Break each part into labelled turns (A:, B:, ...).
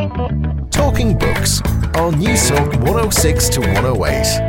A: Talking Books on News Talk 106 to 108.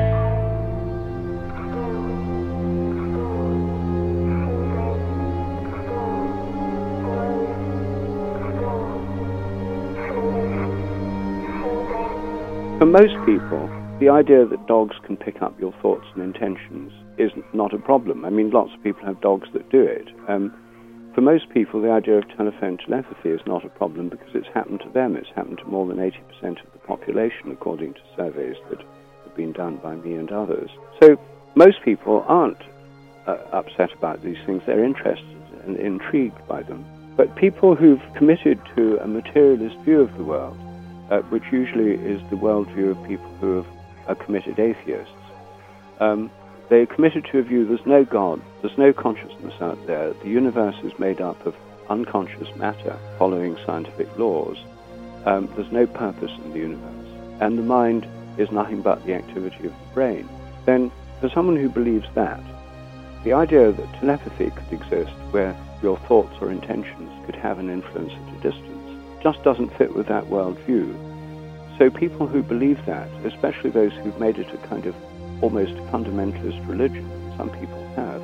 B: For most people, the idea that dogs can pick up your thoughts and intentions is not a problem. I mean, lots of people have dogs that do it. For most people, the idea of telephone telepathy is not a problem because it's happened to them. It's happened to more than 80% of the population, according to surveys that have been done by me and others. So most people aren't upset about these things. They're interested and intrigued by them. But people who've committed to a materialist view of the world, which usually is the worldview of people who are committed atheists. They're committed to a view there's no God, there's no consciousness out there, the universe is made up of unconscious matter following scientific laws, there's no purpose in the universe, and the mind is nothing but the activity of the brain. Then, for someone who believes that, the idea that telepathy could exist, where your thoughts or intentions could have an influence at a distance, just doesn't fit with that worldview. So people who believe that, especially those who've made it a kind of almost fundamentalist religion, some people have,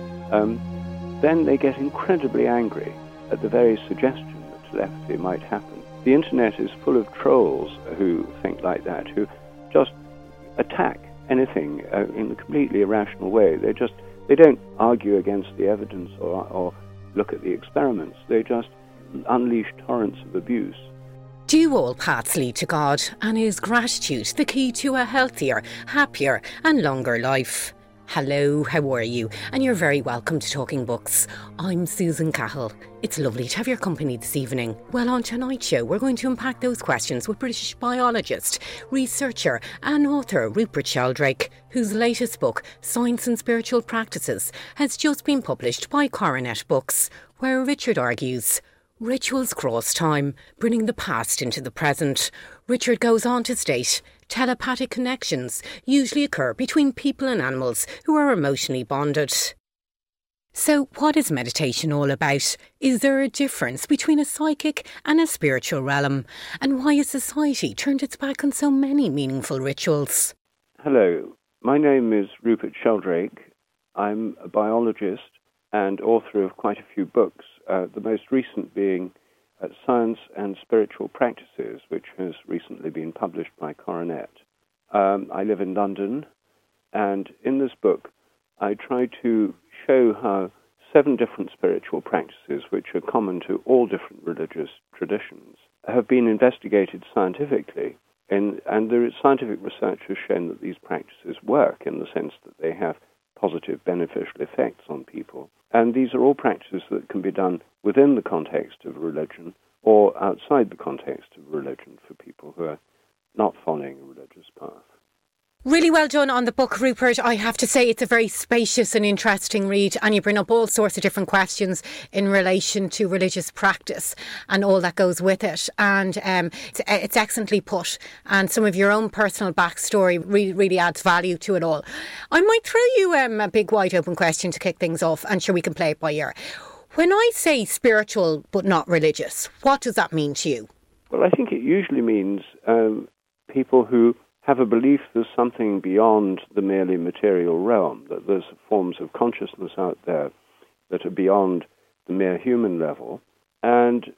B: then they get incredibly angry at the very suggestion that telepathy might happen. The internet is full of trolls who think like that, who just attack anything in a completely irrational way. They don't argue against the evidence or look at the experiments. They just unleash torrents of abuse.
C: Do all paths lead to God, and is gratitude the key to a healthier, happier and longer life? Hello, how are you? And you're very welcome to Talking Books. I'm Susan Cahill. It's lovely to have your company this evening. Well, on tonight's show, we're going to unpack those questions with British biologist, researcher and author Rupert Sheldrake, whose latest book, Science and Spiritual Practices, has just been published by Coronet Books, where Richard argues rituals cross time, bringing the past into the present. Richard goes on to state telepathic connections usually occur between people and animals who are emotionally bonded. So what is meditation all about? Is there a difference between a psychic and a spiritual realm? And why has society turned its back on so many meaningful rituals?
B: Hello, my name is Rupert Sheldrake. I'm a biologist and author of quite a few books, the most recent being Science and Spiritual Practices, which has recently been published by Coronet. I live in London, and in this book I try to show how 7 different spiritual practices, which are common to all different religious traditions, have been investigated scientifically. And the scientific research has shown that these practices work in the sense that they have positive beneficial effects on people. And these are all practices that can be done within the context of religion or outside the context of religion for people who are not following a religious path.
C: Really well done on the book, Rupert. I have to say it's a very spacious and interesting read, and you bring up all sorts of different questions in relation to religious practice and all that goes with it. And it's excellently put, and some of your own personal backstory really adds value to it all. I might throw you a big wide open question to kick things off, and sure we can play it by ear. When I say spiritual but not religious, what does that mean to you?
B: Well, I think it usually means people who have a belief there's something beyond the merely material realm, that there's forms of consciousness out there that are beyond the mere human level, and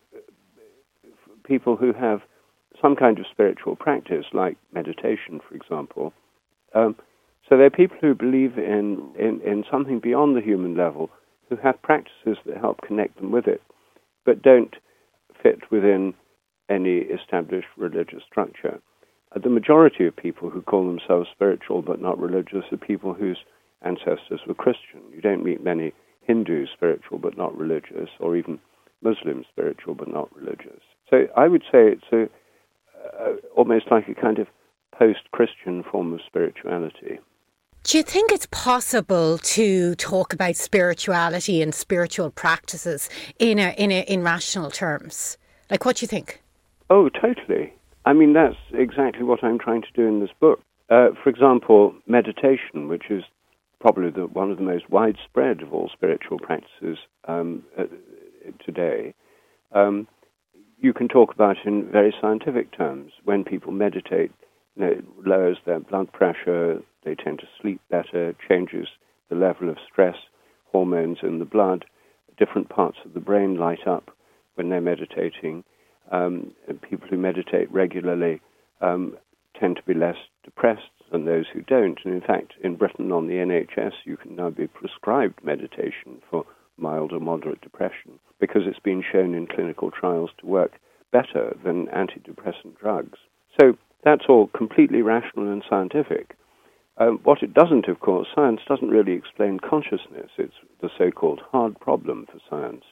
B: people who have some kind of spiritual practice, like meditation, for example. So they're people who believe in something beyond the human level, who have practices that help connect them with it, but don't fit within any established religious structure. The majority of people who call themselves spiritual but not religious are people whose ancestors were Christian. You don't meet many Hindus spiritual but not religious, or even Muslims spiritual but not religious. So I would say it's almost like a kind of post-Christian form of spirituality.
C: Do you think it's possible to talk about spirituality and spiritual practices in rational terms? Like, what do you think?
B: Oh, totally. I mean, that's exactly what I'm trying to do in this book. For example, meditation, which is probably one of the most widespread of all spiritual practices today. you can talk about it in very scientific terms. When people meditate, it lowers their blood pressure, they tend to sleep better, changes the level of stress hormones in the blood, different parts of the brain light up when they're meditating. People who meditate regularly tend to be less depressed than those who don't. And in fact, in Britain on the NHS, you can now be prescribed meditation for mild or moderate depression because it's been shown in clinical trials to work better than antidepressant drugs. So that's all completely rational and scientific. What it doesn't, of course, science doesn't really explain consciousness. It's the so-called hard problem for science.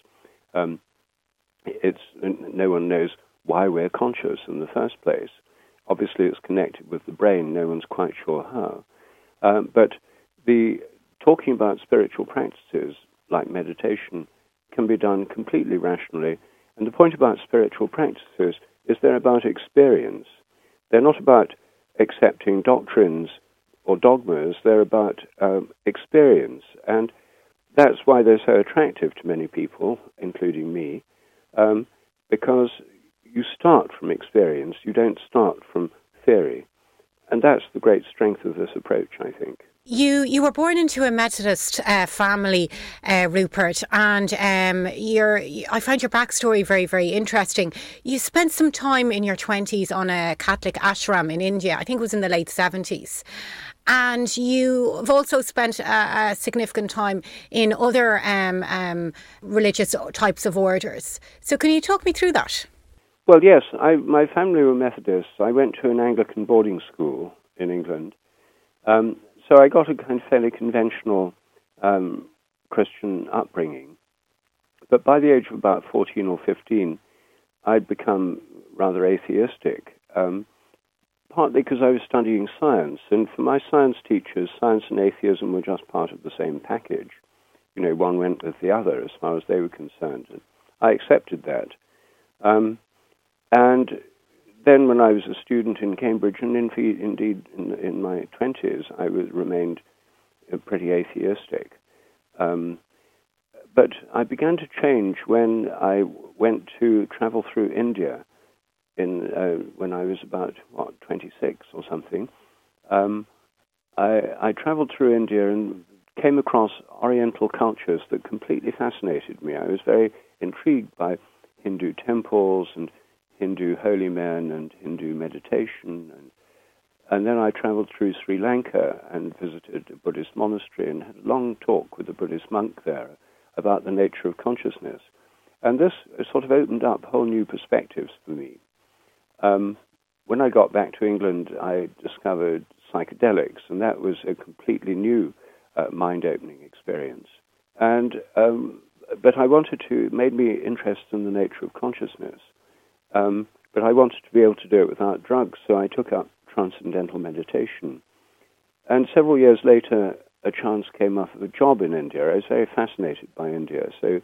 B: No one knows why we're conscious in the first place. Obviously, it's connected with the brain. No one's quite sure how. But the talking about spiritual practices like meditation can be done completely rationally. And the point about spiritual practices is they're about experience. They're not about accepting doctrines or dogmas. They're about experience. And that's why they're so attractive to many people, including me, because you start from experience. You don't start from theory. And that's the great strength of this approach, I think.
C: You were born into a Methodist family, Rupert, and I found your backstory very, very interesting. You spent some time in your 20s on a Catholic ashram in India. I think it was in the late 70s. And you've also spent a significant time in other religious types of orders. So can you talk me through that?
B: Well, yes. My family were Methodists. I went to an Anglican boarding school in England. So I got a kind of fairly conventional Christian upbringing. But by the age of about 14 or 15, I'd become rather atheistic, partly because I was studying science. And for my science teachers, science and atheism were just part of the same package. You know, one went with the other as far as they were concerned. And I accepted that. And then when I was a student in Cambridge, and indeed in my 20s, I remained pretty atheistic. But I began to change when I went to travel through India when I was about, 26 or something. I traveled through India and came across Oriental cultures that completely fascinated me. I was very intrigued by Hindu temples and Hindu holy men and Hindu meditation. And then I traveled through Sri Lanka and visited a Buddhist monastery and had a long talk with a Buddhist monk there about the nature of consciousness. And this sort of opened up whole new perspectives for me. When I got back to England, I discovered psychedelics, and that was a completely new mind-opening experience. And but I made me interested in the nature of consciousness. But I wanted to be able to do it without drugs, so I took up transcendental meditation. And several years later, a chance came up of a job in India. I was very fascinated by India, so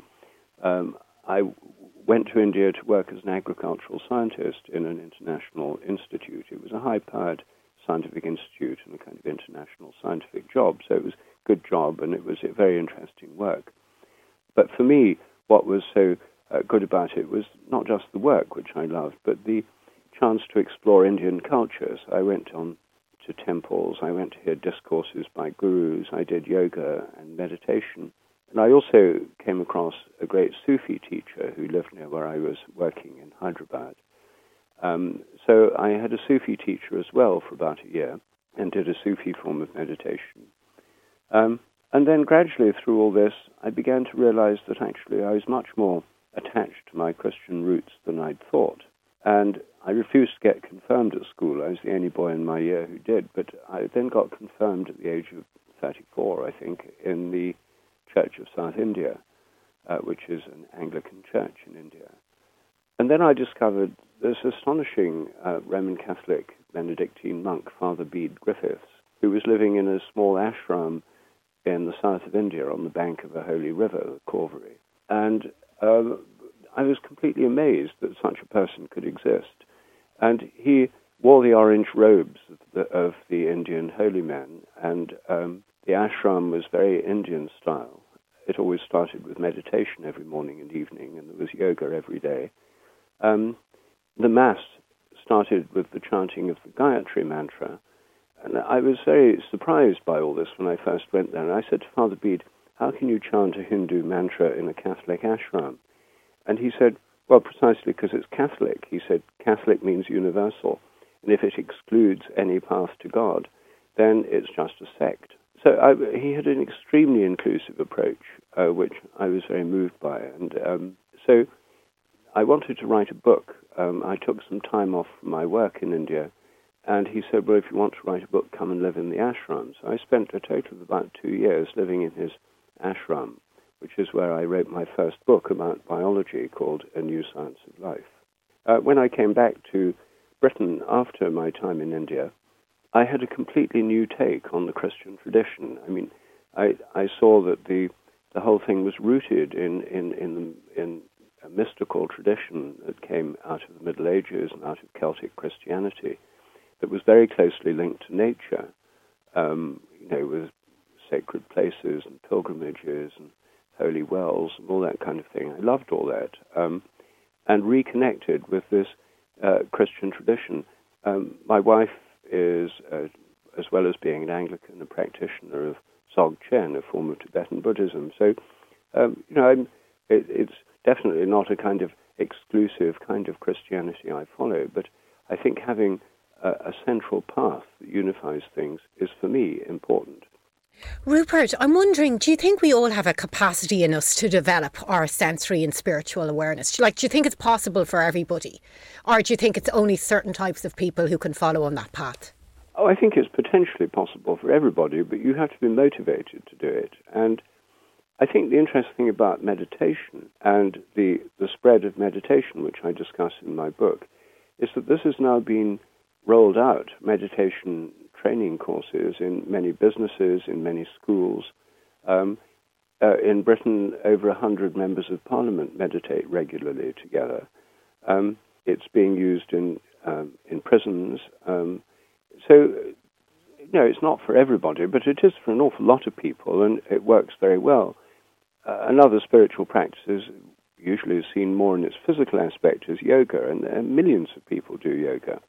B: I went to India to work as an agricultural scientist in an international institute. It was a high-powered scientific institute and a kind of international scientific job, so it was a good job and it was a very interesting work. But for me, what was so good about it was not just the work, which I loved, but the chance to explore Indian cultures. I went on to temples, I went to hear discourses by gurus, I did yoga and meditation. And I also came across a great Sufi teacher who lived near where I was working in Hyderabad. So I had a Sufi teacher as well for about a year and did a Sufi form of meditation. And then gradually through all this, I began to realize that actually I was much more attached to my Christian roots than I'd thought. And I refused to get confirmed at school. I was the only boy in my year who did, but I then got confirmed at the age of 34, I think, in the Church of South India, which is an Anglican church in India. And then I discovered this astonishing Roman Catholic Benedictine monk, Father Bede Griffiths, who was living in a small ashram in the south of India on the bank of a holy river, the Cauvery. And I was completely amazed that such a person could exist. And he wore the orange robes of the Indian holy men, and the ashram was very Indian style. It always started with meditation every morning and evening, and there was yoga every day. And the Mass started with the chanting of the Gayatri mantra. And I was very surprised by all this when I first went there. And I said to Father Bede, how can you chant a Hindu mantra in a Catholic ashram? And he said, well, precisely because it's Catholic. He said, Catholic means universal. And if it excludes any path to God, then it's just a sect. So he had an extremely inclusive approach, which I was very moved by. And so I wanted to write a book. I took some time off from my work in India, and he said, well, if you want to write a book, come and live in the ashram. So I spent a total of about 2 years living in his ashram, which is where I wrote my first book about biology called A New Science of Life. When I came back to Britain after my time in India, I had a completely new take on the Christian tradition. I mean, I saw that the whole thing was rooted in a mystical tradition that came out of the Middle Ages and out of Celtic Christianity that was very closely linked to nature, with sacred places and pilgrimages and holy wells and all that kind of thing. I loved all that, and reconnected with this Christian tradition. My wife is, as well as being an Anglican, a practitioner of Dzogchen, a form of Tibetan Buddhism. So, it's definitely not a kind of exclusive kind of Christianity I follow, but I think having a central path that unifies things is, for me, important.
C: Rupert, I'm wondering, do you think we all have a capacity in us to develop our sensory and spiritual awareness? Do you think it's possible for everybody? Or do you think it's only certain types of people who can follow on that path?
B: Oh, I think it's potentially possible for everybody, but you have to be motivated to do it. And I think the interesting thing about meditation and the spread of meditation, which I discuss in my book, is that this has now been rolled out, meditation training courses in many businesses, in many schools. In Britain, over 100 members of parliament meditate regularly together. It's being used in prisons. So, it's not for everybody, but it is for an awful lot of people, and it works very well. Another spiritual practice, usually is seen more in its physical aspect, is yoga, and millions of people do yoga.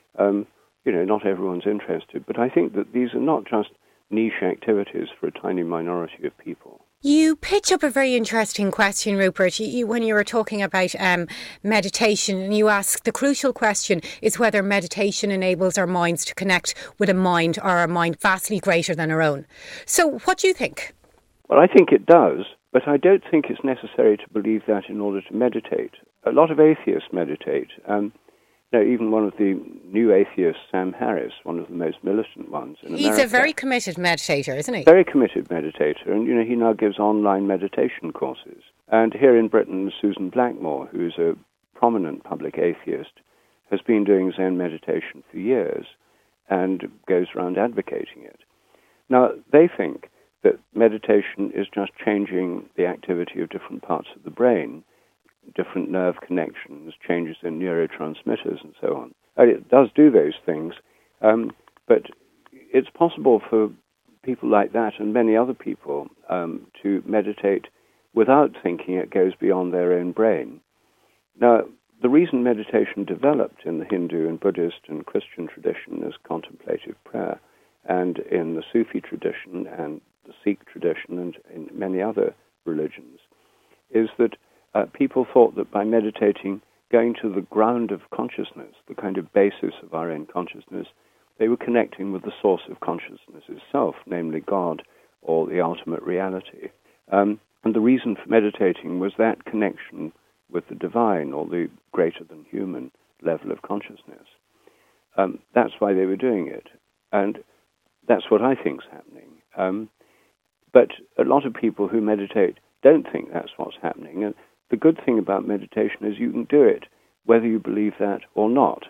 B: Not everyone's interested, but I think that these are not just niche activities for a tiny minority of people.
C: You pitch up a very interesting question, Rupert, when you were talking about meditation, and you ask, the crucial question is whether meditation enables our minds to connect with a mind or a mind vastly greater than our own. So what do you think?
B: Well, I think it does, but I don't think it's necessary to believe that in order to meditate. A lot of atheists meditate. Even one of the new atheists, Sam Harris, one of the most militant ones in America.
C: He's a very committed meditator, isn't he?
B: Very committed meditator, and he now gives online meditation courses. And here in Britain, Susan Blackmore, who's a prominent public atheist, has been doing Zen meditation for years and goes around advocating it. Now, they think that meditation is just changing the activity of different parts of the brain, different nerve connections, changes in neurotransmitters and so on. It does do those things, but it's possible for people like that and many other people to meditate without thinking it goes beyond their own brain. Now, the reason meditation developed in the Hindu and Buddhist and Christian tradition as contemplative prayer, and in the Sufi tradition and the Sikh tradition and in many other religions, is that people thought that by meditating, going to the ground of consciousness, the kind of basis of our own consciousness, they were connecting with the source of consciousness itself, namely God or the ultimate reality. And the reason for meditating was that connection with the divine or the greater than human level of consciousness. That's why they were doing it. And that's what I think is happening. But a lot of people who meditate don't think that's what's happening. And the good thing about meditation is you can do it whether you believe that or not.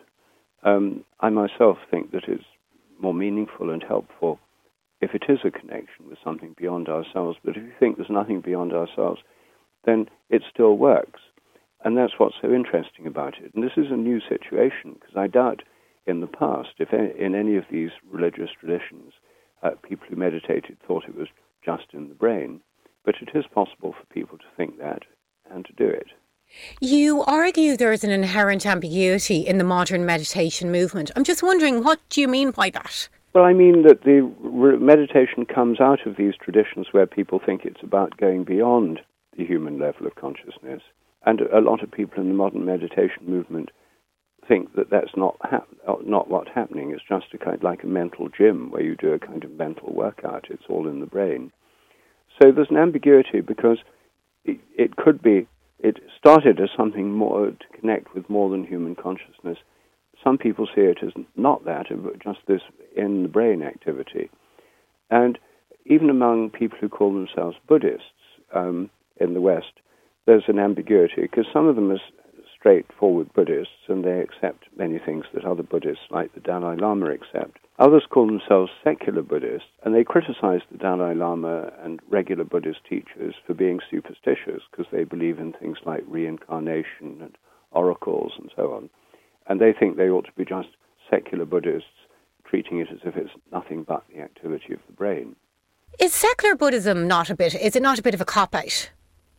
B: I myself think that it's more meaningful and helpful if it is a connection with something beyond ourselves. But if you think there's nothing beyond ourselves, then it still works. And that's what's so interesting about it. And this is a new situation, because I doubt in the past, if in any of these religious traditions, people who meditated thought it was just in the brain. But it is possible for people to think that and to do it.
C: You argue there is an inherent ambiguity in the modern meditation movement. I'm just wondering, what do you mean by that?
B: Well, I mean that the meditation comes out of these traditions where people think it's about going beyond the human level of consciousness. And a lot of people in the modern meditation movement think that that's not what's happening. It's just a kind of like a mental gym where you do a kind of mental workout. It's all in the brain. So there's an ambiguity because it could be, it started as something more to connect with more than human consciousness. Some people see it as not that, but just this in the brain activity. And even among people who call themselves Buddhists in the West, there's an ambiguity because some of them are straightforward Buddhists and they accept many things that other Buddhists like the Dalai Lama accept. Others call themselves secular Buddhists and they criticize the Dalai Lama and regular Buddhist teachers for being superstitious because they believe in things like reincarnation and oracles and so on. And they think they ought to be just secular Buddhists treating it as if it's nothing but the activity of the brain.
C: Is secular Buddhism not a bit of a cop-out?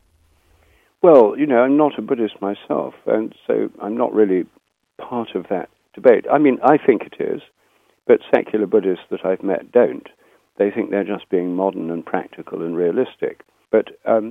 B: Well, I'm not a Buddhist myself, and so I'm not really part of that debate. I mean, I think it is, but secular Buddhists that I've met don't. They think they're just being modern and practical and realistic. But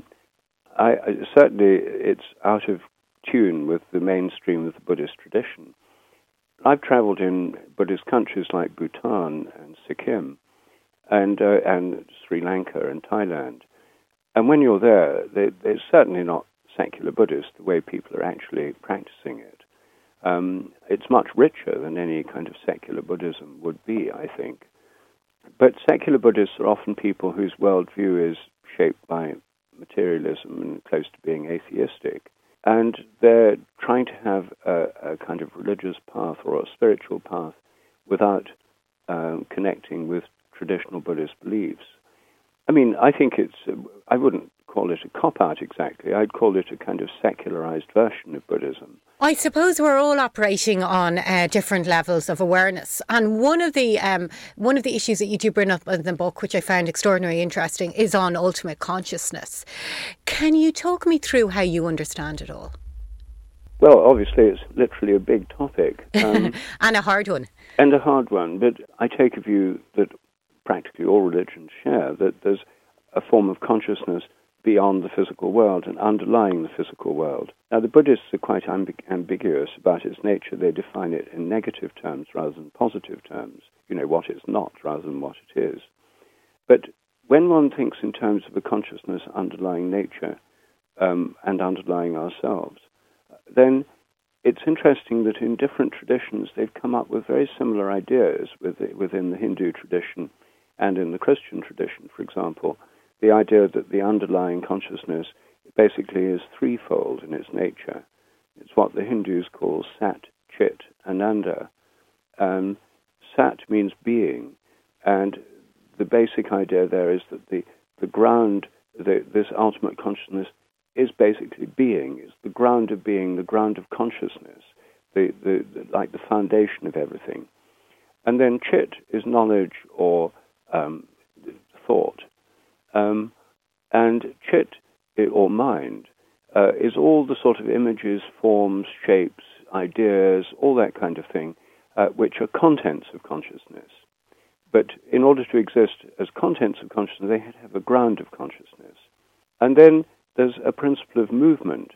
B: certainly it's out of tune with the mainstream of the Buddhist tradition. I've traveled in Buddhist countries like Bhutan and Sikkim and Sri Lanka and Thailand. And when you're there, they're certainly not secular Buddhist the way people are actually practicing it. It's much richer than any kind of secular Buddhism would be, I think. But secular Buddhists are often people whose worldview is shaped by materialism and close to being atheistic. And they're trying to have a kind of religious path or a spiritual path without connecting with traditional Buddhist beliefs. I mean, I think I wouldn't call it a cop-out exactly. I'd call it a kind of secularized version of Buddhism.
C: I suppose we're all operating on different levels of awareness, and one of the issues that you do bring up in the book, which I found extraordinarily interesting, is on ultimate consciousness. Can you talk me through how you understand it all?
B: Well, obviously, it's literally a big topic.
C: And a hard one.
B: And a hard one, but I take a view that practically all religions share, that there's a form of consciousness beyond the physical world and underlying the physical world. Now, the Buddhists are quite ambiguous about its nature. They define it in negative terms rather than positive terms, what it's not rather than what it is. But when one thinks in terms of a consciousness underlying nature and underlying ourselves, then it's interesting that in different traditions they've come up with very similar ideas within the Hindu tradition and in the Christian tradition, for example. The idea that the underlying consciousness basically is threefold in its nature. It's what the Hindus call Sat, Chit, Ananda. Sat means being, and the basic idea there is that the ground, this ultimate consciousness, is basically being. It's the ground of being, the ground of consciousness, like the foundation of everything. And then Chit is knowledge or thought. And Chit, or mind, is all the sort of images, forms, shapes, ideas, all that kind of thing, which are contents of consciousness. But in order to exist as contents of consciousness, they had to have a ground of consciousness. And then there's a principle of movement,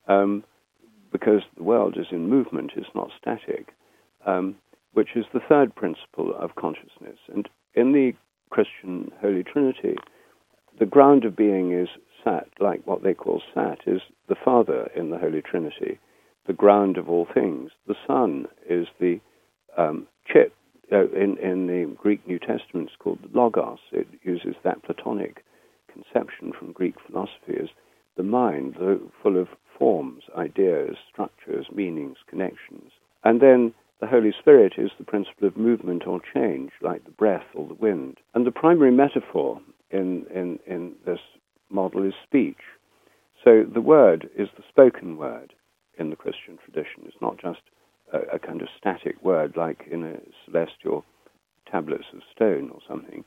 B: because the world is in movement, it's not static, which is the third principle of consciousness. And in the Christian Holy Trinity, the ground of being is Sat, like what they call Sat, is the Father in the Holy Trinity, the ground of all things. The Son is the Chit. In the Greek New Testament, it's called the Logos. It uses that Platonic conception from Greek philosophy as the mind, full of forms, ideas, structures, meanings, connections. And then the Holy Spirit is the principle of movement or change, like the breath or the wind. And the primary metaphor in this model is speech. So the word is the spoken word in the Christian tradition. It's not just a kind of static word like in a celestial tablets of stone or something.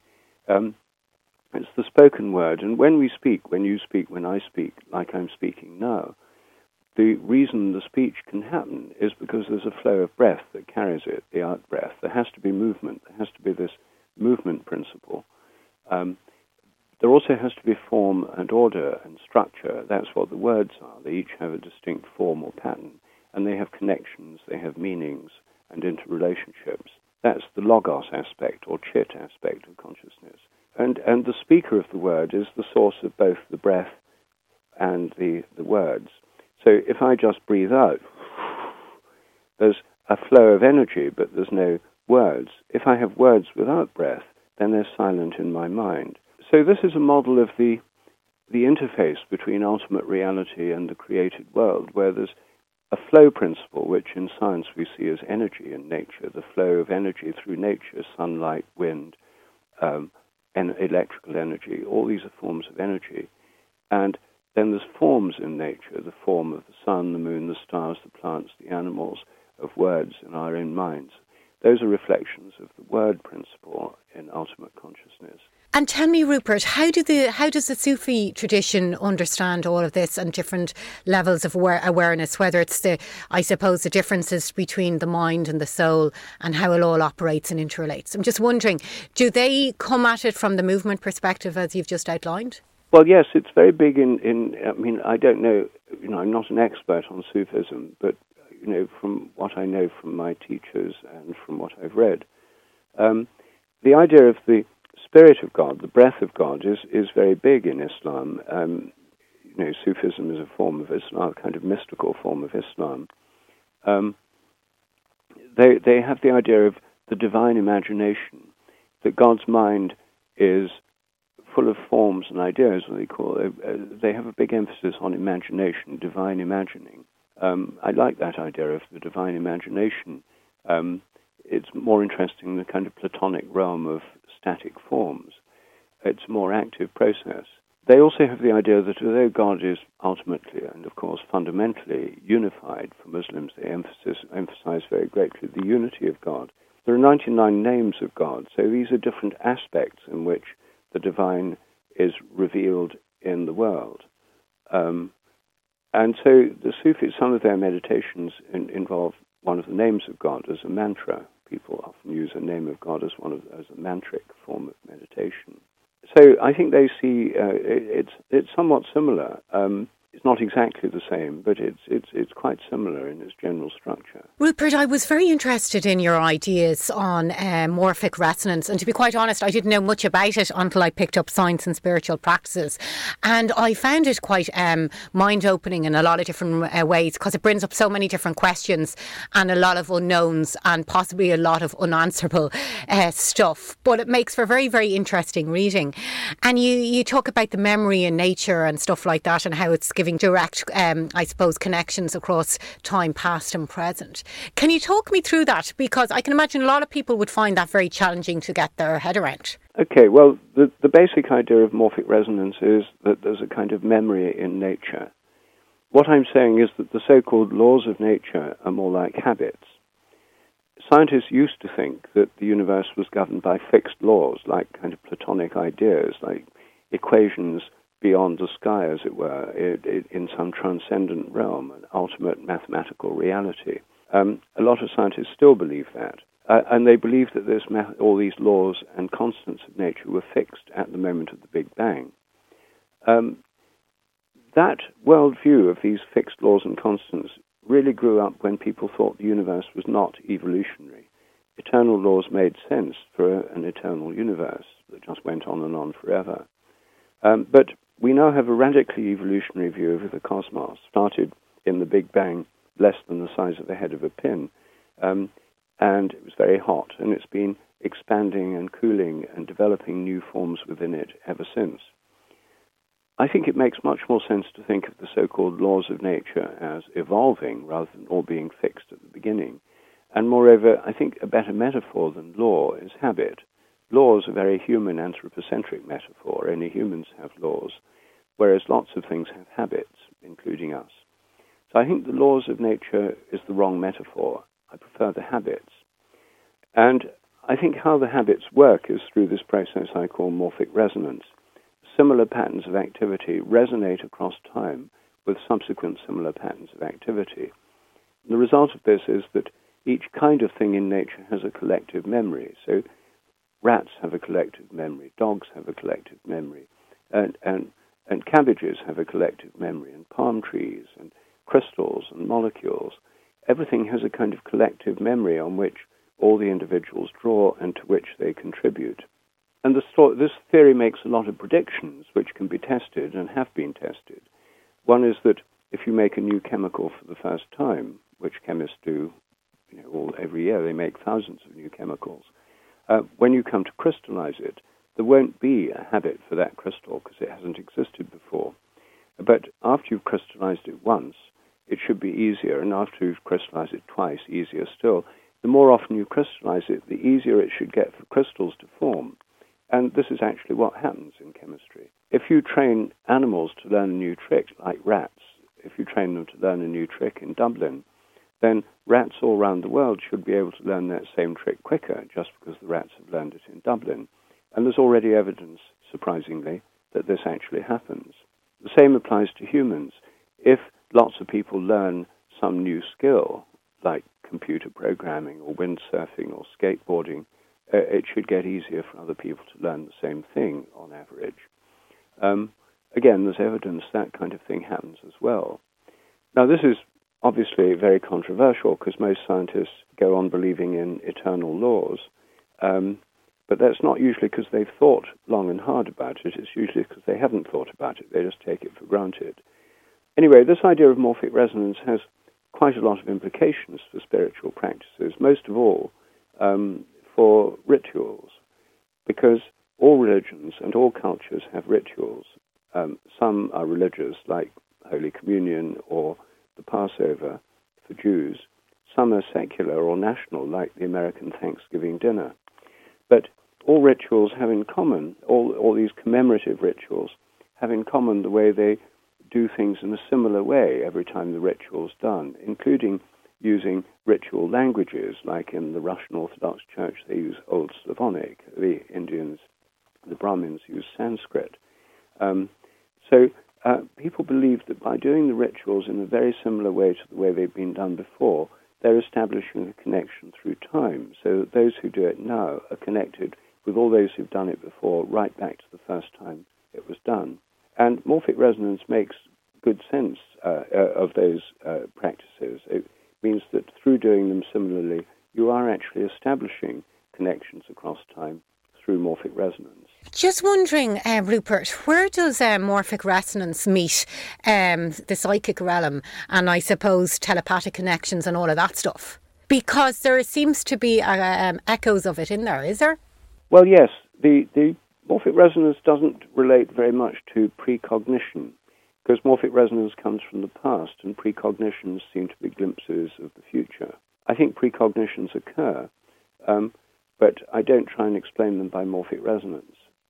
B: It's the spoken word. And when we speak, when you speak, when I speak, like I'm speaking now, the reason the speech can happen is because there's a flow of breath that carries it, the out-breath. There has to be movement. There has to be this movement principle. There also has to be form and order and structure. That's what the words are. They each have a distinct form or pattern, and they have connections, they have meanings and interrelationships. That's the logos aspect or chit aspect of consciousness. And the speaker of the word is the source of both the breath and the words. So if I just breathe out, there's a flow of energy, but there's no words. If I have words without breath, then they're silent in my mind. So this is a model of the interface between ultimate reality and the created world, where there's a flow principle, which in science we see as energy in nature, the flow of energy through nature, sunlight, wind, electrical energy, all these are forms of energy. And then there's forms in nature, the form of the sun, the moon, the stars, the plants, the animals, of words in our own minds. Those are reflections of the word principle in ultimate consciousness.
C: And tell me, Rupert, how does the Sufi tradition understand all of this and different levels of awareness, whether it's the differences between the mind and the soul and how it all operates and interrelates? I'm just wondering, do they come at it from the movement perspective as you've just outlined?
B: Well, yes, it's very big I don't know, I'm not an expert on Sufism, but, from what I know from my teachers and from what I've read, the idea of the Spirit of God, the breath of God, is very big in Islam. Sufism is a form of Islam, a kind of mystical form of Islam. They have the idea of the divine imagination, that God's mind is full of forms and ideas, what they call it. They have a big emphasis on imagination, divine imagining. I like that idea of the divine imagination. It's more interesting in the kind of Platonic realm of static forms. It's a more active process. They also have the idea that although God is ultimately and, of course, fundamentally unified, for Muslims they emphasize very greatly the unity of God. There are 99 names of God, so these are different aspects in which the divine is revealed in the world. And so the Sufis, some of their meditations involve one of the names of God as a mantra. People often use a name of God as a mantric form of meditation. So I think they see it's somewhat similar. It's not exactly the same, but it's quite similar in its general structure.
C: Rupert, I was very interested in your ideas on morphic resonance, and to be quite honest, I didn't know much about it until I picked up Science and Spiritual Practices, and I found it quite mind-opening in a lot of different ways, because it brings up so many different questions and a lot of unknowns and possibly a lot of unanswerable stuff, but it makes for very, very interesting reading. And you talk about the memory in nature and stuff like that, and how it's giving direct, connections across time past and present. Can you talk me through that? Because I can imagine a lot of people would find that very challenging to get their head around.
B: Okay, well, the basic idea of morphic resonance is that there's a kind of memory in nature. What I'm saying is that the so-called laws of nature are more like habits. Scientists used to think that the universe was governed by fixed laws, like kind of Platonic ideas, like equations beyond the sky, as it were, in some transcendent realm, an ultimate mathematical reality. A lot of scientists still believe that. And they believe that all these laws and constants of nature were fixed at the moment of the Big Bang. That worldview of these fixed laws and constants really grew up when people thought the universe was not evolutionary. Eternal laws made sense for an eternal universe that just went on and on forever. But we now have a radically evolutionary view of the cosmos, started in the Big Bang, less than the size of the head of a pin, and it was very hot, and it's been expanding and cooling and developing new forms within it ever since. I think it makes much more sense to think of the so-called laws of nature as evolving rather than all being fixed at the beginning. And moreover, I think a better metaphor than law is habit. Law is a very human anthropocentric metaphor. Only humans have laws, whereas lots of things have habits, including us. So I think the laws of nature is the wrong metaphor. I prefer the habits. And I think how the habits work is through this process I call morphic resonance. Similar patterns of activity resonate across time with subsequent similar patterns of activity. And the result of this is that each kind of thing in nature has a collective memory. So rats have a collective memory, dogs have a collective memory, and cabbages have a collective memory, and palm trees, and crystals, and molecules. Everything has a kind of collective memory on which all the individuals draw and to which they contribute. And this theory makes a lot of predictions which can be tested and have been tested. One is that if you make a new chemical for the first time, which chemists do every year, they make thousands of new chemicals, when you come to crystallize it, there won't be a habit for that crystal because it hasn't existed before. But after you've crystallized it once, it should be easier, and after you've crystallized it twice, easier still. The more often you crystallize it, the easier it should get for crystals to form. And this is actually what happens in chemistry. If you train animals to learn a new trick, like rats, if you train them to learn a new trick in Dublin, then rats all around the world should be able to learn that same trick quicker just because the rats have learned it in Dublin. And there's already evidence, surprisingly, that this actually happens. The same applies to humans. If lots of people learn some new skill, like computer programming or windsurfing or skateboarding, it should get easier for other people to learn the same thing on average. Again, there's evidence that kind of thing happens as well. Now, this is obviously very controversial because most scientists go on believing in eternal laws, but that's not usually because they've thought long and hard about it. It's usually because they haven't thought about it. They just take it for granted. Anyway, this idea of morphic resonance has quite a lot of implications for spiritual practices, most of all for rituals, because all religions and all cultures have rituals. Some are religious, like Holy Communion or the Passover for Jews. Some are secular or national, like the American Thanksgiving dinner. But all rituals have in common, all these commemorative rituals have in common the way they do things in a similar way every time the ritual's done, including using ritual languages, like in the Russian Orthodox Church they use Old Slavonic, the Indians, the Brahmins use Sanskrit. So people believe that by doing the rituals in a very similar way to the way they've been done before, they're establishing a connection through time, so that those who do it now are connected with all those who've done it before, right back to the first time it was done. And morphic resonance makes good sense of those practices. It means that through doing them similarly, you are actually establishing connections across time through morphic resonance.
C: Just wondering, Rupert, where does morphic resonance meet the psychic realm and I suppose telepathic connections and all of that stuff? Because there seems to be echoes of it in there, is there?
B: Well, yes. The morphic resonance doesn't relate very much to precognition, because morphic resonance comes from the past and precognitions seem to be glimpses of the future. I think precognitions occur, but I don't try and explain them by morphic resonance.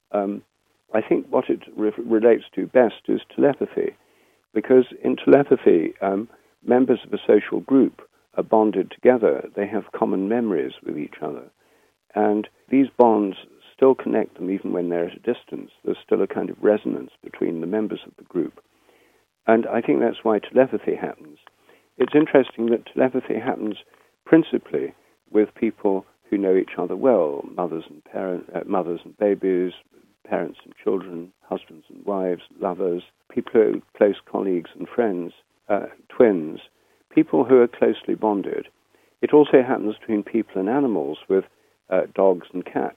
B: I think what it relates to best is telepathy, because in telepathy, members of a social group are bonded together. They have common memories with each other, and these bonds still connect them even when they're at a distance. There's still a kind of resonance between the members of the group. And I think that's why telepathy happens. It's interesting that telepathy happens principally with people who know each other well, mothers and babies, parents and children, husbands and wives, lovers, people who are close colleagues and friends, twins, people who are closely bonded. It also happens between people and animals with dogs and cats.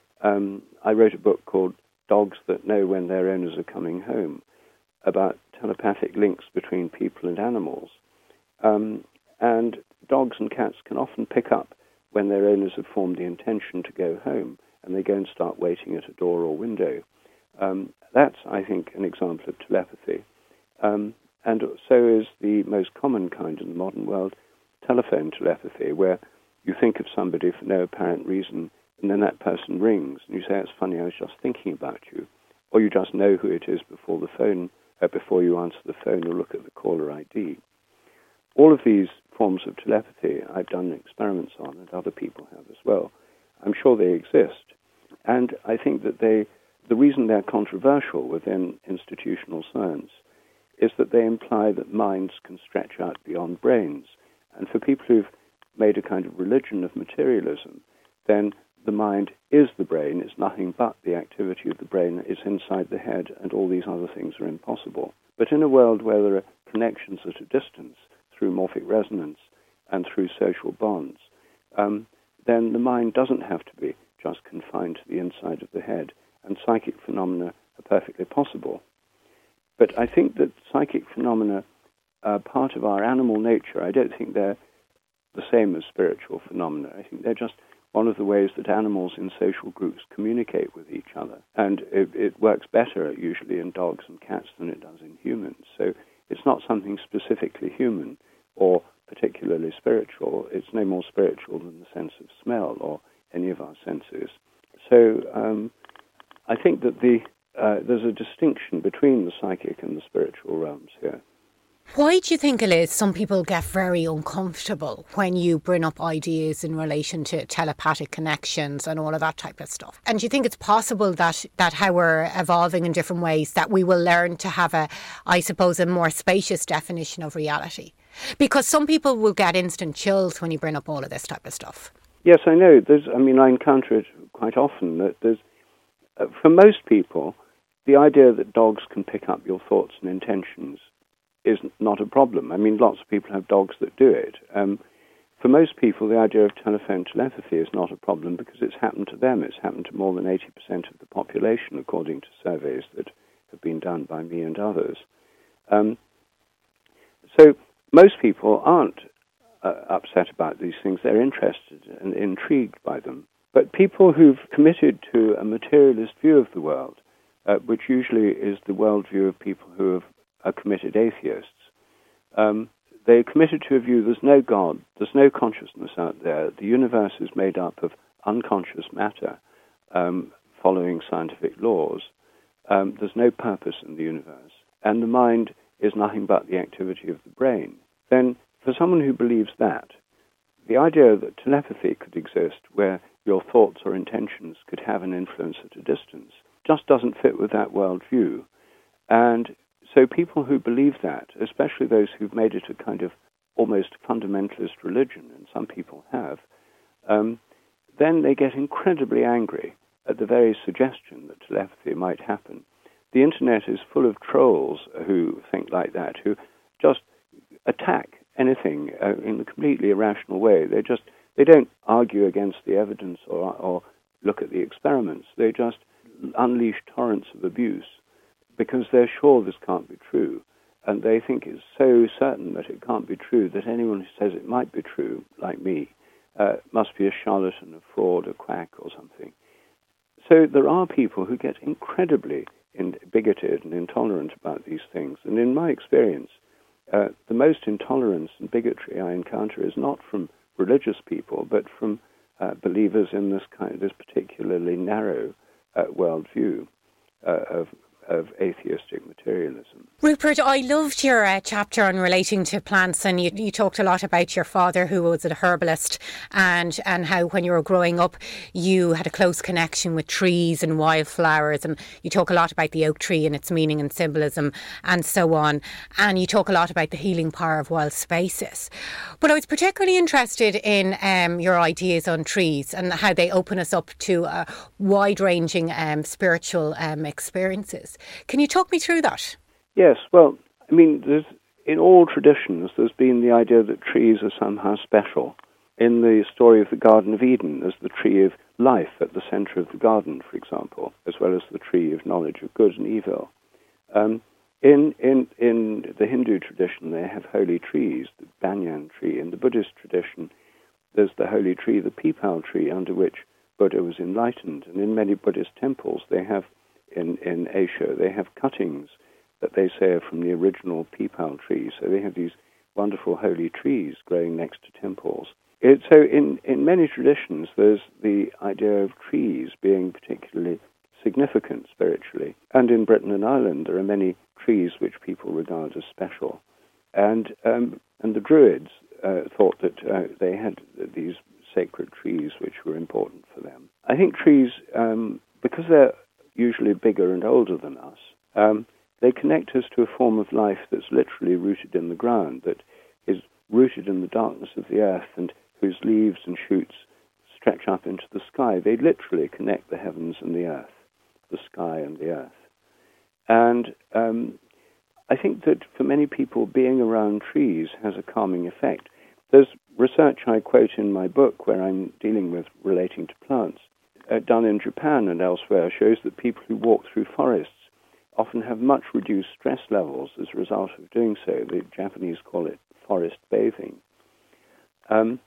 B: I wrote a book called Dogs That Know When Their Owners Are Coming Home, about telepathic links between people and animals. And dogs and cats can often pick up when their owners have formed the intention to go home, and they go and start waiting at a door or window. That's, I think, an example of telepathy. And so is the most common kind in the modern world, telephone telepathy, where you think of somebody for no apparent reason, and then that person rings, and you say, "It's funny, I was just thinking about you." Or you just know who it is before you answer the phone or look at the caller ID. All of these forms of telepathy I've done experiments on, and other people have as well. I'm sure they exist. And I think that the reason they're controversial within institutional science is that they imply that minds can stretch out beyond brains. And for people who've made a kind of religion of materialism, then the mind is the brain, it's nothing but the activity of the brain, it's inside the head, and all these other things are impossible. But in a world where there are connections at a distance through morphic resonance and through social bonds, then the mind doesn't have to be just confined to the inside of the head, and psychic phenomena are perfectly possible. But I think that psychic phenomena are part of our animal nature. I don't think they're the same as spiritual phenomena. I think they're just one of the ways that animals in social groups communicate with each other. And it works better usually in dogs and cats than it does in humans. So it's not something specifically human or particularly spiritual. It's no more spiritual than the sense of smell or any of our senses. So I think that there's a distinction between the psychic and the spiritual realms here.
C: Why do you think it is some people get very uncomfortable when you bring up ideas in relation to telepathic connections and all of that type of stuff? And do you think it's possible that how we're evolving in different ways, that we will learn to have a more spacious definition of reality? Because some people will get instant chills when you bring up all of this type of stuff.
B: Yes, I know. I encounter it quite often. That there's, for most people, the idea that dogs can pick up your thoughts and intentions is not a problem. I mean, lots of people have dogs that do it. For most people, the idea of telephone telepathy is not a problem because it's happened to them. It's happened to more than 80% of the population, according to surveys that have been done by me and others. So most people aren't upset about these things. They're interested and intrigued by them. But people who've committed to a materialist view of the world, which usually is the worldview of people who are committed atheists, they're committed to a view there's no God, there's no consciousness out there, the universe is made up of unconscious matter following scientific laws, there's no purpose in the universe, and the mind is nothing but the activity of the brain. Then, for someone who believes that, the idea that telepathy could exist where your thoughts or intentions could have an influence at a distance just doesn't fit with that worldview. And so people who believe that, especially those who've made it a kind of almost fundamentalist religion, and some people have, then they get incredibly angry at the very suggestion that telepathy might happen. The internet is full of trolls who think like that, who just attack anything in a completely irrational way. They don't argue against the evidence or look at the experiments. They just unleash torrents of abuse because they're sure this can't be true. And they think it's so certain that it can't be true that anyone who says it might be true, like me, must be a charlatan, a fraud, a quack or something. So there are people who get incredibly bigoted and intolerant about these things. And in my experience, the most intolerance and bigotry I encounter is not from religious people, but from believers in this particularly narrow worldview of atheistic materialism.
C: Rupert, I loved your chapter on relating to plants, and you talked a lot about your father, who was a herbalist, and how when you were growing up you had a close connection with trees and wildflowers, and you talk a lot about the oak tree and its meaning and symbolism and so on, and you talk a lot about the healing power of wild spaces. But I was particularly interested in your ideas on trees and how they open us up to wide-ranging spiritual experiences. Can you talk me through that?
B: Yes, well, I mean, in all traditions, there's been the idea that trees are somehow special. In the story of the Garden of Eden, there's the tree of life at the center of the garden, for example, as well as the tree of knowledge of good and evil. In the Hindu tradition, they have holy trees, the banyan tree. In the Buddhist tradition, there's the holy tree, the peepal tree, under which Buddha was enlightened. And in many Buddhist temples, they have, in Asia, they have cuttings that they say are from the original peepal tree. So they have these wonderful holy trees growing next to temples. So in many traditions, there's the idea of trees being particularly significant spiritually. And in Britain and Ireland, there are many trees which people regard as special. And the Druids thought that they had these sacred trees which were important for them. I think trees, because they're usually bigger and older than us, They connect us to a form of life that's literally rooted in the ground, that is rooted in the darkness of the earth and whose leaves and shoots stretch up into the sky. They literally connect the heavens and the earth, the sky and the earth. And I think that for many people, being around trees has a calming effect. There's research I quote in my book where I'm dealing with relating to plants, done in Japan and elsewhere, shows that people who walk through forests often have much reduced stress levels as a result of doing so. The Japanese call it forest bathing. And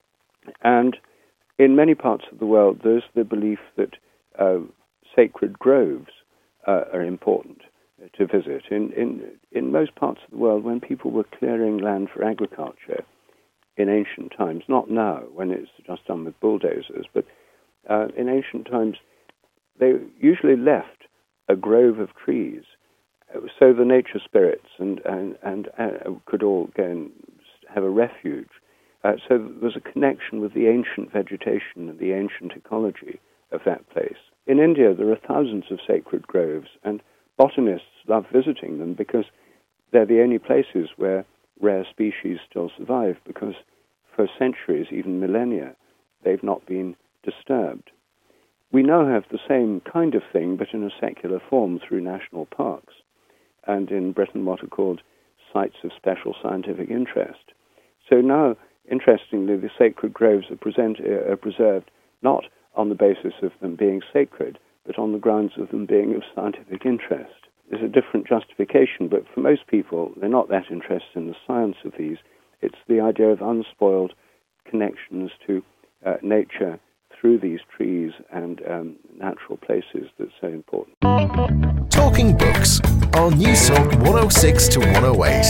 B: in many parts of the world, there's the belief that sacred groves are important to visit. In most parts of the world, when people were clearing land for agriculture in ancient times, not now when it's just done with bulldozers, but in ancient times, they usually left a grove of trees so the nature spirits and could all go and have a refuge. So there's a connection with the ancient vegetation and the ancient ecology of that place. In India, there are thousands of sacred groves, and botanists love visiting them because they're the only places where rare species still survive, because for centuries, even millennia, they've not been disturbed. We now have the same kind of thing, but in a secular form through national parks, and in Britain what are called sites of special scientific interest. So now, interestingly, the sacred groves are preserved not on the basis of them being sacred, but on the grounds of them being of scientific interest. There's a different justification, but for most people, they're not that interested in the science of these. It's the idea of unspoiled connections to nature through these trees and natural places that's so important.
A: Talking Books on News Talk 106 to 108.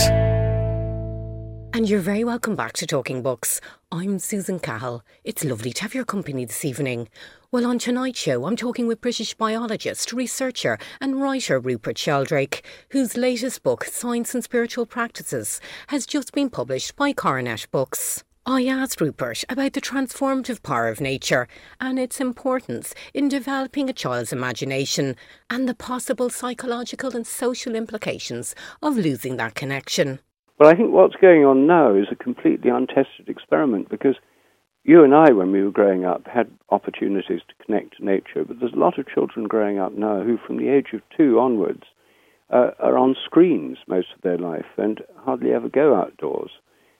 C: And you're very welcome back to Talking Books. I'm Susan Cahill. It's lovely to have your company this evening. Well, on tonight's show, I'm talking with British biologist, researcher and writer Rupert Sheldrake, whose latest book, Science and Spiritual Practices, has just been published by Coronet Books. I asked Rupert about the transformative power of nature and its importance in developing a child's imagination and the possible psychological and social implications of losing that connection.
B: Well, I think what's going on now is a completely untested experiment, because you and I, when we were growing up, had opportunities to connect to nature, but there's a lot of children growing up now who, from the age of 2 onwards, are on screens most of their life and hardly ever go outdoors.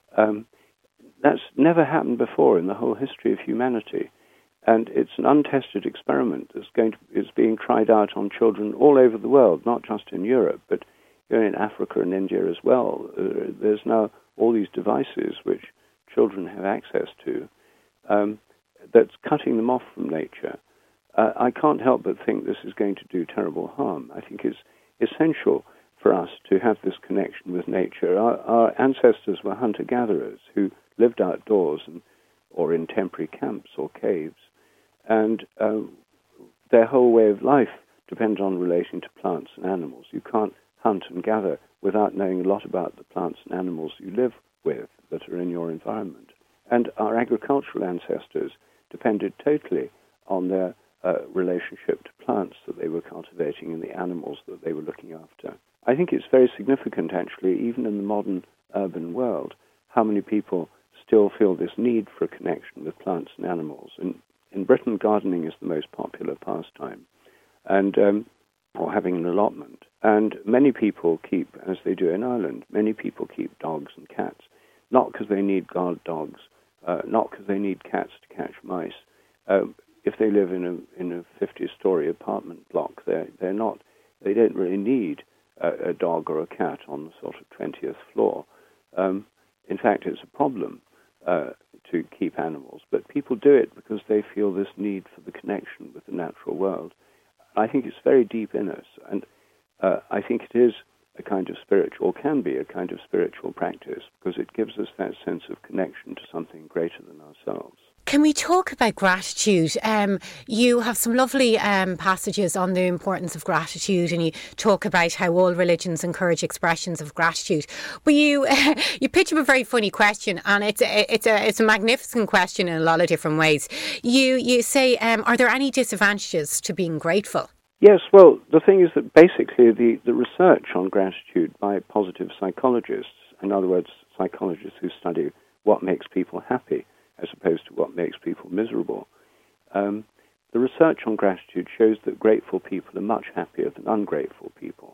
B: That's never happened before in the whole history of humanity, and it's an untested experiment is being tried out on children all over the world, not just in Europe, but in Africa and India as well. There's now all these devices which children have access to that's cutting them off from nature. I can't help but think this is going to do terrible harm. I think it's essential for us to have this connection with nature. Our ancestors were hunter-gatherers who lived outdoors or in temporary camps or caves, and their whole way of life depended on relating to plants and animals. You can't hunt and gather without knowing a lot about the plants and animals you live with that are in your environment. And our agricultural ancestors depended totally on their relationship to plants that they were cultivating and the animals that they were looking after. I think it's very significant, actually, even in the modern urban world, how many people still feel this need for a connection with plants and animals. In Britain, gardening is the most popular pastime, and or having an allotment. And many people keep, as they do in Ireland, many people keep dogs and cats, not because they need guard dogs, not because they need cats to catch mice. If they live in a 50-story apartment block, they don't really need a dog or a cat on the sort of 20th floor. In fact, it's a problem to keep animals, but people do it because they feel this need for the connection with the natural world. I think it's very deep in us, and I think it is a kind of spiritual, or can be a kind of spiritual practice, because it gives us that sense of connection to something greater than ourselves.
C: Can we talk about gratitude? You have some lovely passages on the importance of gratitude, and you talk about how all religions encourage expressions of gratitude. But you pitch up a very funny question, and it's a magnificent question in a lot of different ways. You say, are there any disadvantages to being grateful?
B: Yes, well, the thing is that basically the research on gratitude by positive psychologists, in other words, psychologists who study what makes people happy as opposed to what makes people miserable, the research on gratitude shows that grateful people are much happier than ungrateful people.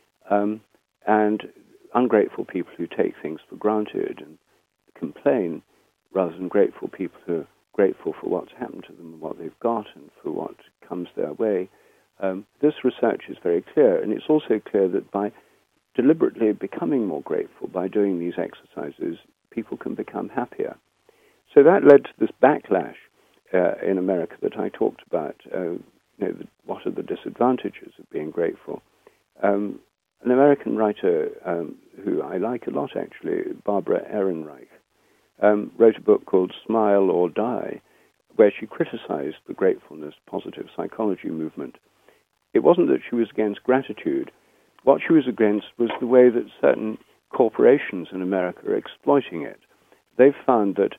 B: And ungrateful people who take things for granted and complain rather than grateful people who are grateful for what's happened to them and what they've got and for what comes their way. This research is very clear, and it's also clear that by deliberately becoming more grateful, by doing these exercises, people can become happier. So that led to this backlash in America that I talked about. What are the disadvantages of being grateful? An American writer who I like a lot, actually, Barbara Ehrenreich, wrote a book called Smile or Die, where she criticized the gratefulness positive psychology movement. It wasn't that she was against gratitude. What she was against was the way that certain corporations in America are exploiting it. They've found that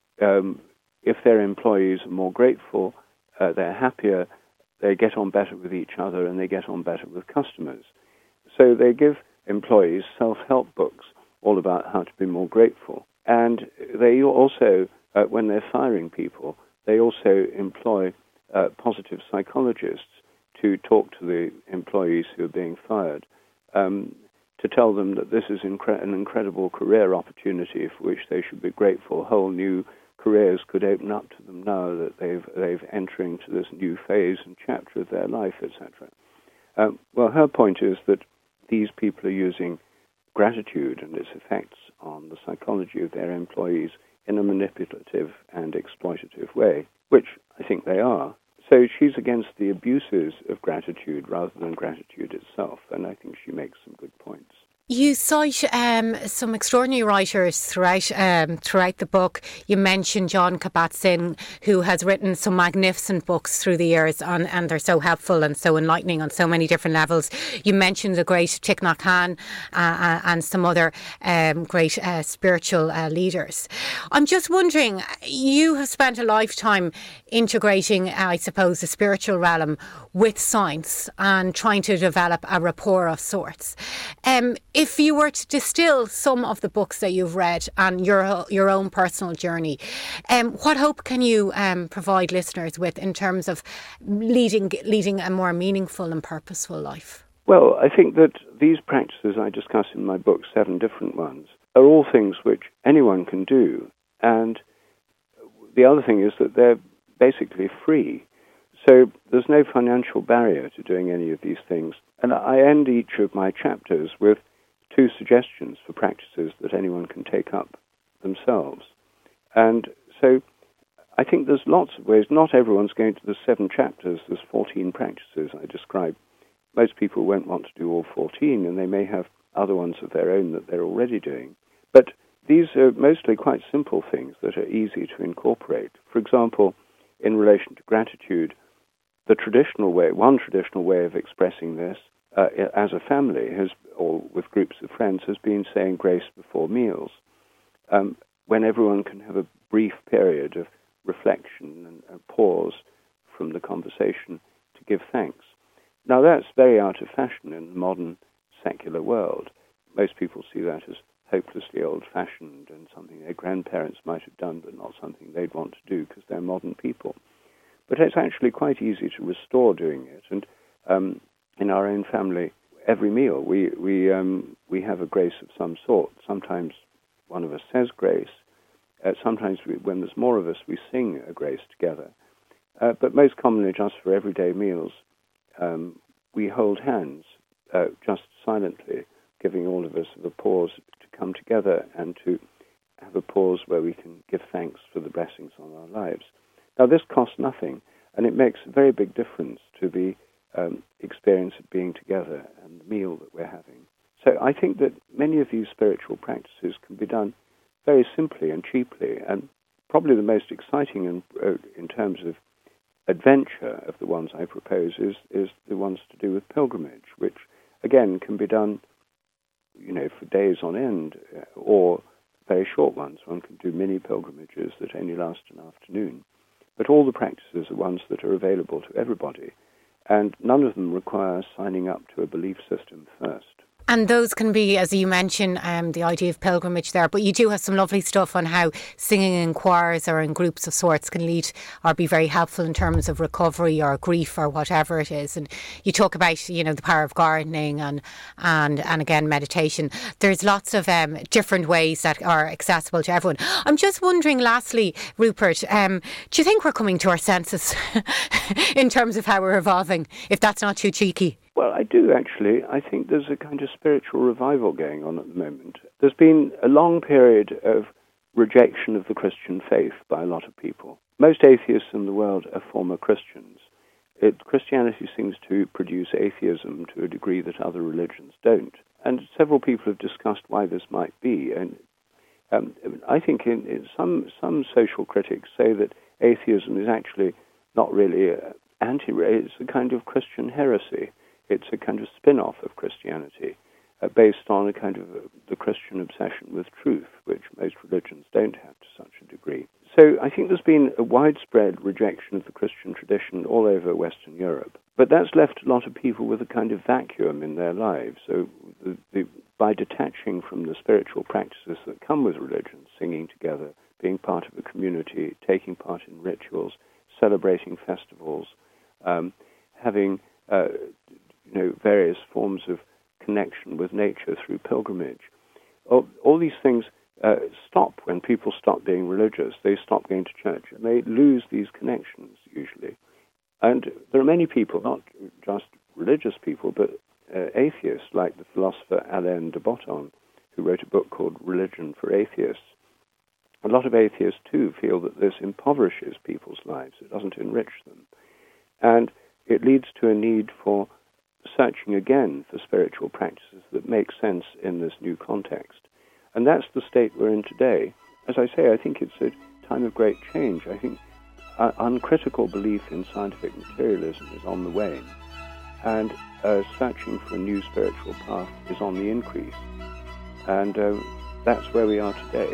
B: if their employees are more grateful, they're happier, they get on better with each other, and they get on better with customers. So they give employees self-help books all about how to be more grateful. And they also, when they're firing people, they also employ positive psychologists to talk to the employees who are being fired, to tell them that this is an incredible career opportunity for which they should be grateful. Whole new careers could open up to them now that they've entering to this new phase and chapter of their life, etc. Well, her point is that these people are using gratitude and its effects on the psychology of their employees in a manipulative and exploitative way, which I think they are. So she's against the abuses of gratitude rather than gratitude itself, and I think she makes some good points.
C: You cite some extraordinary writers throughout the book. You mentioned Jon Kabat-Zinn, who has written some magnificent books through the years, and they're so helpful and so enlightening on so many different levels. You mentioned the great Thich Nhat Hanh and some other great spiritual leaders. I'm just wondering, you have spent a lifetime integrating, I suppose, the spiritual realm with science and trying to develop a rapport of sorts. If you were to distill some of the books that you've read and your own personal journey, what hope can you provide listeners with in terms of leading a more meaningful and purposeful life?
B: Well, I think that these practices I discuss in my book, 7 different ones, are all things which anyone can do. And the other thing is that they're basically free. So there's no financial barrier to doing any of these things. And I end each of my chapters with 2 suggestions for practices that anyone can take up themselves. And so I think there's lots of ways. Not everyone's going to the 7 chapters. There's 14 practices I describe. Most people won't want to do all 14, and they may have other ones of their own that they're already doing. But these are mostly quite simple things that are easy to incorporate. For example, in relation to gratitude, one traditional way of expressing this as a family or with groups of friends has been saying grace before meals, when everyone can have a brief period of reflection and a pause from the conversation to give thanks. Now that's very out of fashion in the modern secular world. Most people see that as hopelessly old-fashioned and something their grandparents might have done, but not something they'd want to do because they're modern people. But it's actually quite easy to restore doing it. And in our own family, every meal we have a grace of some sort. Sometimes one of us says grace. Sometimes when there's more of us, we sing a grace together. But most commonly, just for everyday meals, we hold hands just silently, giving all of us a pause to come together and to have a pause where we can give thanks for the blessings on our lives. Now, this costs nothing, and it makes a very big difference to the experience of being together and the meal that we're having. So I think that many of these spiritual practices can be done very simply and cheaply, and probably the most exciting in terms of adventure of the ones I propose is the ones to do with pilgrimage, which, again, can be done for days on end, or very short ones. One can do mini pilgrimages that only last an afternoon. But all the practices are ones that are available to everybody. and none of them require signing up to a belief system first.
C: And those can be, as you mentioned, the idea of pilgrimage there, but you do have some lovely stuff on how singing in choirs or in groups of sorts can lead or be very helpful in terms of recovery or grief or whatever it is. And you talk about, the power of gardening and again, meditation. There's lots of different ways that are accessible to everyone. I'm just wondering, lastly, Rupert, do you think we're coming to our senses in terms of how we're evolving, if that's not too cheeky?
B: Well, I do, actually. I think there's a kind of spiritual revival going on at the moment. There's been a long period of rejection of the Christian faith by a lot of people. Most atheists in the world are former Christians. Christianity seems to produce atheism to a degree that other religions don't. And several people have discussed why this might be. And I think some social critics say that atheism is actually not really it's a kind of Christian heresy. It's a kind of spin-off of Christianity based on a kind of the Christian obsession with truth, which most religions don't have to such a degree. So I think there's been a widespread rejection of the Christian tradition all over Western Europe. But that's left a lot of people with a kind of vacuum in their lives. So by detaching from the spiritual practices that come with religion, singing together, being part of a community, taking part in rituals, celebrating festivals, having various forms of connection with nature through pilgrimage. All these things stop when people stop being religious. They stop going to church, and they lose these connections usually. And there are many people, not just religious people, but atheists, like the philosopher Alain de Botton, who wrote a book called Religion for Atheists. A lot of atheists, too, feel that this impoverishes people's lives. It doesn't enrich them. And it leads to a need for searching again for spiritual practices that make sense in this new context. And that's the state we're in today. As I say, I think it's a time of great change. I think uncritical belief in scientific materialism is on the wane, and searching for a new spiritual path is on the increase. And that's where we are today.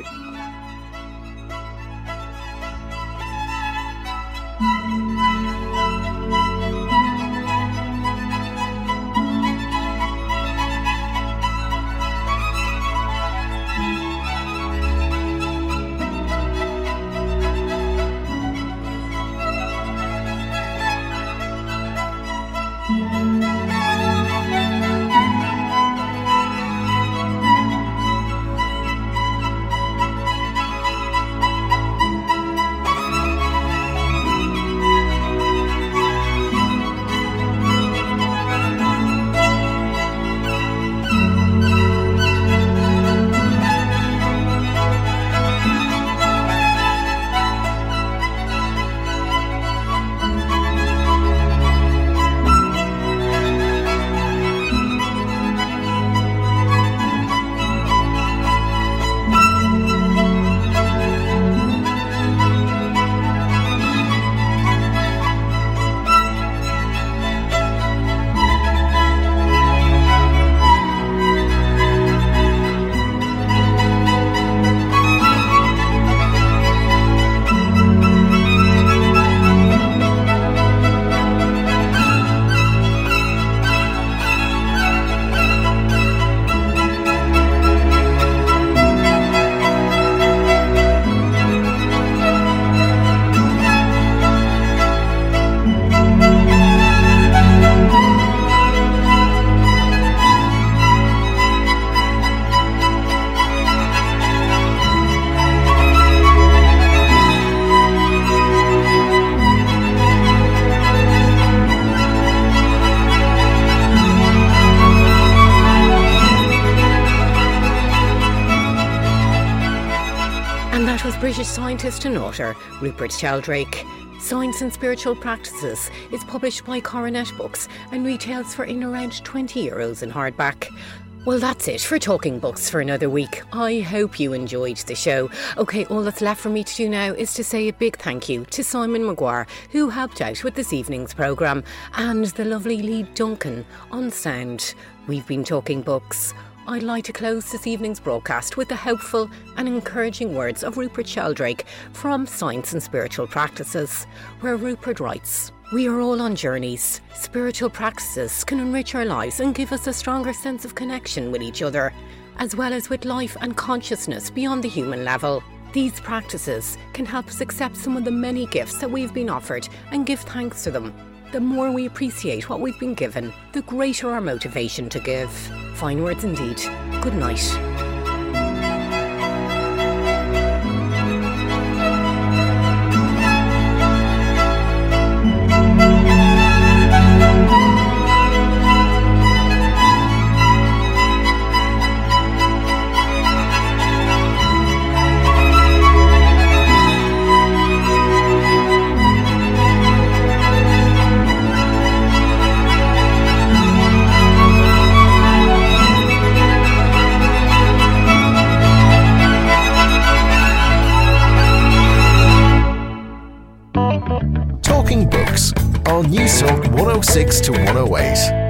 C: British scientist and author Rupert Sheldrake. Science and Spiritual Practices is published by Coronet Books and retails for in around €20 in hardback. Well, that's it for Talking Books for another week. I hope you enjoyed the show. OK, all that's left for me to do now is to say a big thank you to Simon Maguire, who helped out with this evening's programme, and the lovely Lee Duncan on sound. We've been Talking Books. I'd like to close this evening's broadcast with the helpful and encouraging words of Rupert Sheldrake from Science and Spiritual Practices, where Rupert writes, "We are all on journeys. Spiritual practices can enrich our lives and give us a stronger sense of connection with each other, as well as with life and consciousness beyond the human level. These practices can help us accept some of the many gifts that we've been offered and give thanks for them. The more we appreciate what we've been given, the greater our motivation to give." Fine words indeed. Good night.
A: Talking Books on News Talk 106 to 108.